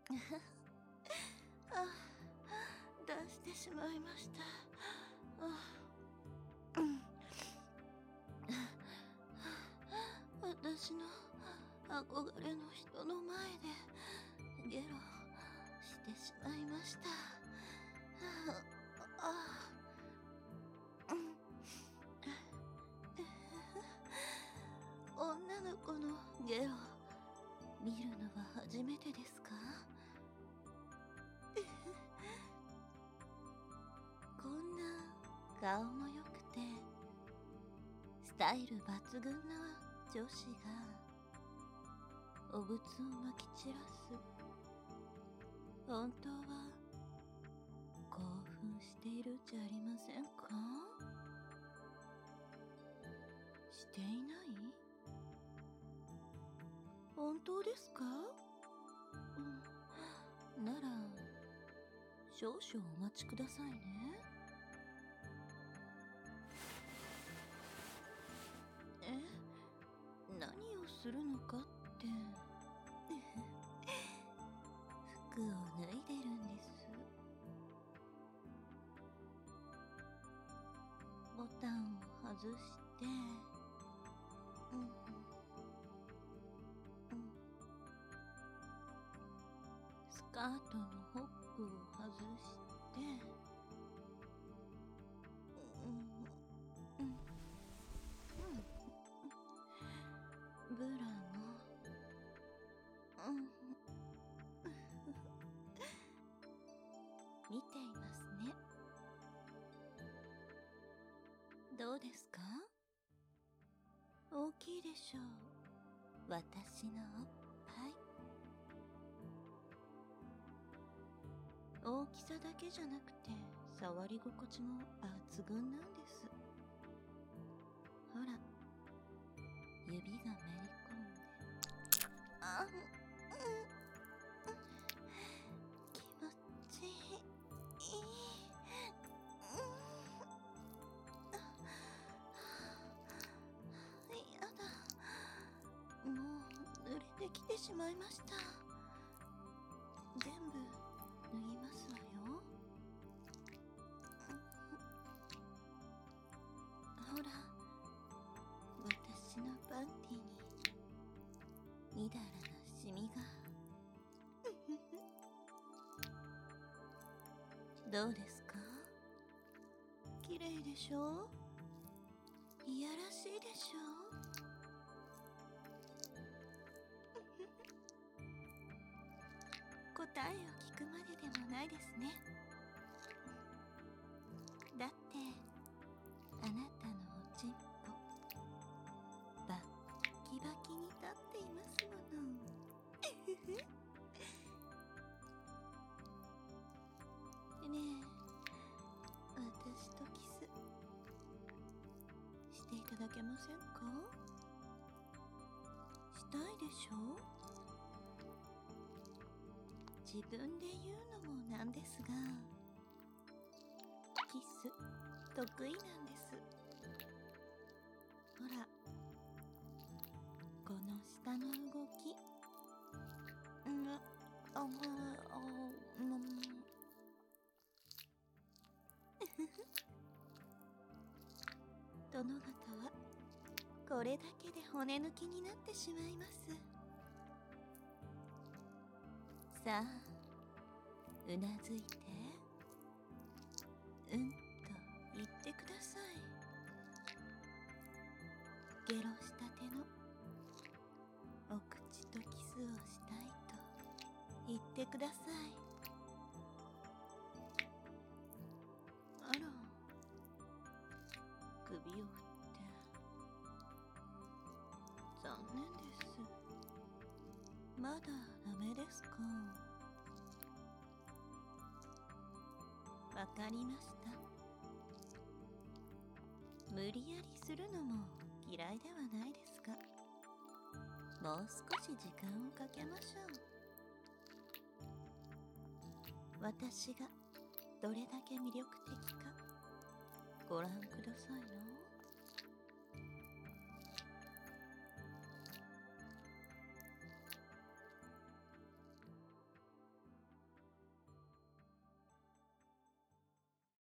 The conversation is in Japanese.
あ、出してしまいました。私の憧れの人の前でゲロしてしまいました。女の子のゲロ見るのは初めてですか？こんな顔も良くてスタイル抜群な女子がお仏をまき散らす。本当は興奮しているじゃありませんか？していない？本当ですか？なら少々お待ちくださいね。何をするのかって服を脱いでるんです。ボタンを外してスカートのホックを外してブラも見ていますね。どうですか？大きいでしょう、私のおっぱい。大きさだけじゃなくて触り心地も抜群なんです。ほら、指がめり込んで気持ちいい。やだ、もう濡れてきてしまいました。全部脱ぎますわよ。ほら、私のパンティにみだらなシミがどうですか？綺麗でしょ？いやらしいでしょ？答えを聞くまででもないですね。だってあなたのおちんぽバッキバキに立っていますもの。ねえ、私とキスしていただけませんか？したいでしょ？自分で言うのもなんですが、キス得意なんです。ほら、この下の動き。殿方はこれだけで骨抜きになってしまいます。さあ、うなずいてうんと言ってください。ゲロしたてのお口とキスをしたいと言ってください。あら、首を振って残念です。まだダメですか？わかりました。無理やりするのも嫌いではないですが、もう少し時間をかけましょう。私がどれだけ魅力的かご覧くださいな。